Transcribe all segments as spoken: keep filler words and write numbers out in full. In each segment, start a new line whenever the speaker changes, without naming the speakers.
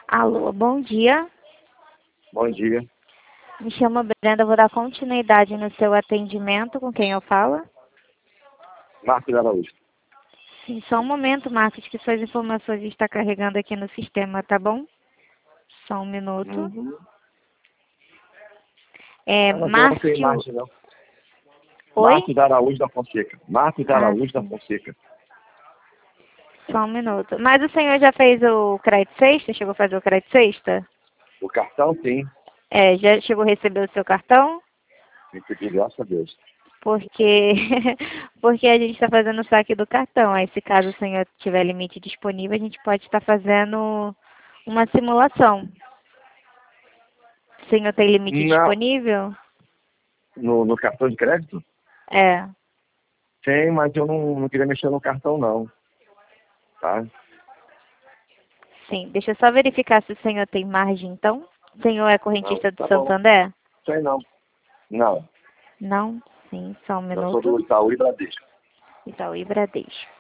Alô, bom dia.
Bom dia.
Me chamo Brenda, vou dar continuidade no seu atendimento. Com quem eu falo?
Marcos Araújo.
Sim, só um momento, Marcos, que suas informações estão carregando aqui no sistema, tá bom? Só um minuto.
Uhum.
É,
Ah, não tem
Márcio...
imagem, não.
Oi?
Marcos Araújo da Fonseca. Marcos
Ah,
Araújo da
sim.
Fonseca.
Só um minuto. Mas o senhor já fez o crédito sexta? Chegou a fazer o crédito sexta?
O cartão, sim.
É, já chegou a receber o seu cartão?
Recebi, graças a Deus.
Porque, porque a gente está fazendo o saque do cartão. Aí, se caso o senhor tiver limite disponível, a gente pode estar fazendo uma simulação. O senhor tem limite
Não.
disponível?
No, no cartão de crédito?
É.
Tem, mas eu não, não queria mexer no cartão, não. Tá?
Sim. Deixa eu só verificar se o senhor tem margem, então. O senhor é
Não,
correntista do
tá bom.
Santander?
Sei não. Não.
Não? Sim, só um
Eu sou do
minuto.
Itaú e Bradesco.
Itaú e Bradesco.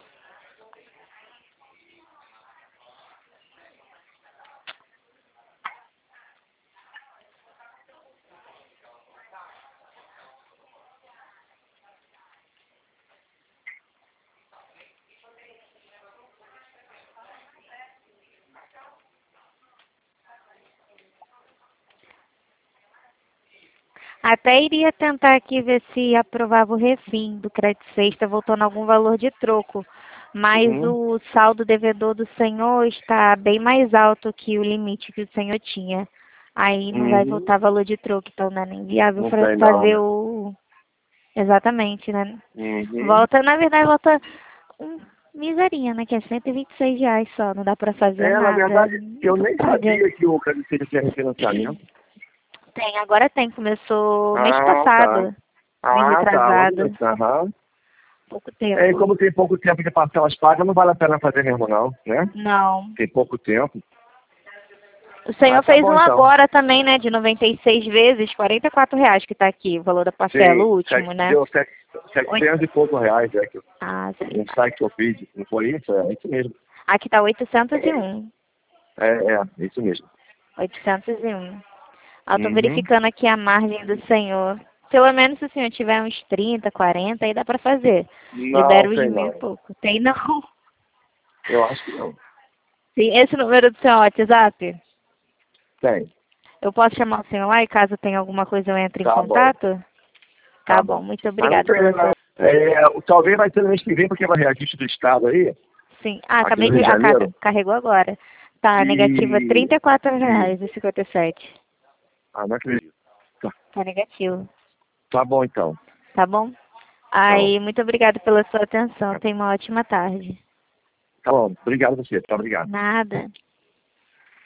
Até iria tentar aqui ver se aprovava o refim do crédito sexta, voltando algum valor de troco. Mas
Uhum.
o saldo devedor do senhor está bem mais alto que o limite que o senhor tinha. Aí não vai
Uhum.
voltar valor de troco, então não é nem viável
Não
para
tem não,
fazer
né?
o... Exatamente, né?
Uhum.
Volta, na verdade, volta um miserinha, né? Que é cento e vinte e seis reais só, não dá para fazer
É, na
nada.
verdade, eu nem
Paguei.
sabia que o crédito tinha refinanciamento.
Tem, agora tem, começou mês
Ah, tá.
passado, mês
Ah, tá.
retrasado,
Onde Aham.
pouco
É, e
tempo.
como tem pouco tempo de parcelas pagas, não vale a pena fazer mesmo, não, né?
Não.
Tem pouco tempo.
O
Ah,
senhor
tá
fez
bom
um
então.
agora também, né? De noventa e seis vezes, quarenta e quatro reais que tá aqui, o valor da parcela, o
Sim,
último,
sete-
né?
deu sete-
Oito-
setecentos e poucos reais, é que eu-
Ah, sim.
um site que eu fiz, não foi isso? É isso mesmo.
Aqui tá oitocentos e um.
É, é, isso mesmo.
oitocentos e um. Ah, eu tô
Uhum.
verificando aqui a margem do senhor. Pelo menos se o senhor tiver uns trinta, quarenta, aí dá pra fazer.
Não,
Libera os
tem
mil e
não.
pouco. Tem não?
Eu acho que não.
Sim, esse número do seu WhatsApp?
Tem.
Eu posso chamar o senhor lá e caso tenha alguma coisa eu entre em
Tá bom,
contato?
tá
Tá bom,
bom.
muito
Mas não
obrigada
tem,
pela
não.
sua...
É, o- talvez vai ser no mês que vem, porque vai reajuste do Estado aí,
Sim. Ah,
aqui
acabei
no Rio
de...
de
Ah, ca-
Janeiro.
carregou agora. Tá, negativa
E,
trinta e quatro
e
reais e cinquenta e sete.
ah, não acredito. Tá,
Tá negativo.
tá bom então.
Tá bom?
Então,
Aí, muito obrigada pela sua atenção. Tenha uma ótima tarde.
tá bom. Obrigado a você. Tá, obrigado.
Nada.